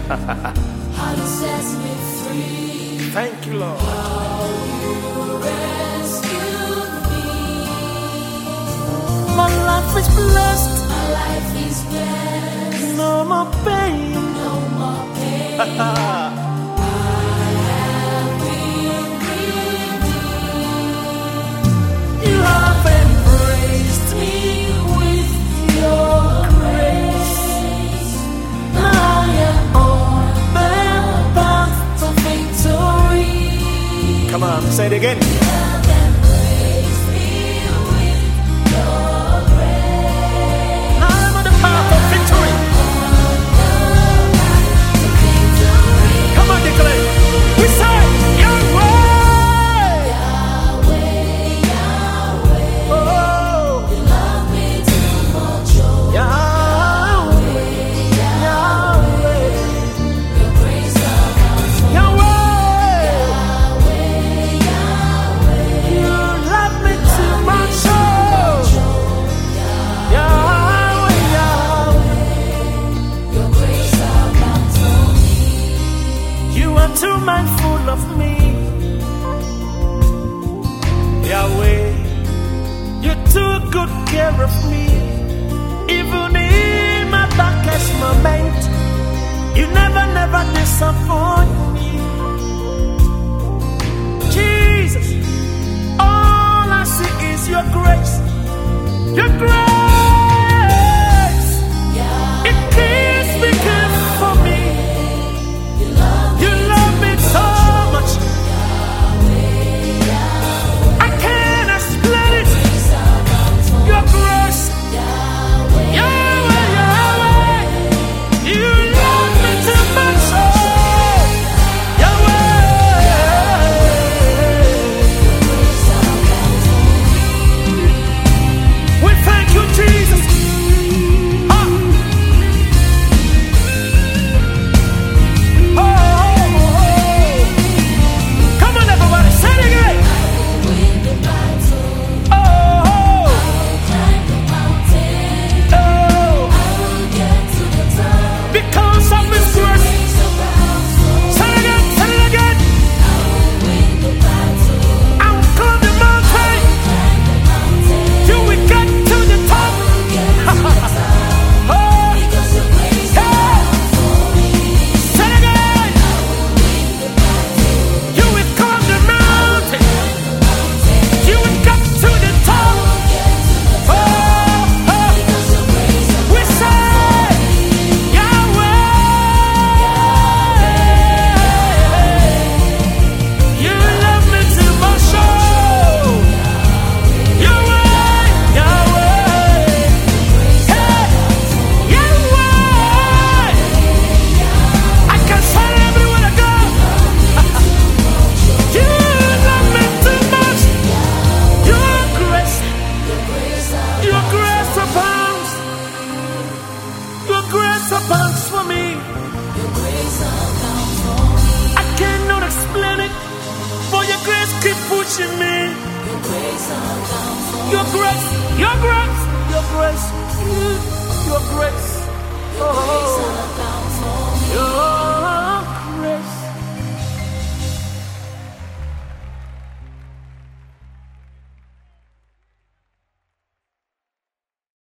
How you set me free. Thank you, Lord. How you rescued me. My life is blessed. My life is blessed. No more pain. No more pain. I have been redeemed. You have embraced me with your grace. Now I am on the path to victory. Come on, say it again. You have embraced me with your grace. Now I'm on the path of victory. Come on, declare. We say Yahweh. Yahweh, Yahweh, Oh, you love me too much, oh. Yahweh, Yahweh, Your grace abounds for me. Yahweh. Yahweh, Yahweh, You love me too much, oh. Yahweh, Yahweh. your grace abounds for me. You are too mindful of me, Yahweh. You took good care of me, even in my darkest moment. You never disappoint me, Jesus. All I see is your grace, your grace. It keeps me good for me. You love me so much. I can't explain it. Your grace, Yahweh, Yahweh. You love me too much. Oh, Yahweh. We thank you, Jesus. Ah. Oh, oh, oh. Come on, everybody, say it again. Win the battle, Oh, oh, climb the mountain. oh. I will get to the top. Because of His grace. Grace abounds for me. Say it again, say it again. I will win the battle, I will climb the mountain. climb the mountain. Till we get to the top. Get to the top. Oh, Because your grace yeah. abounds for me. Say it again. Win the battle, You will climb the mountain. mountain. You will get to the top. Get to the Oh, top. oh. Because your grace We say, Yahweh. You love me too much. Oh, Yahweh, Yahweh. Hey, Yahweh. I can say it everywhere I go. You love me too much. Your grace abounds. Your grace abounds for me. I cannot explain it, but your grace keep pushing me. Your grace, your grace, your grace.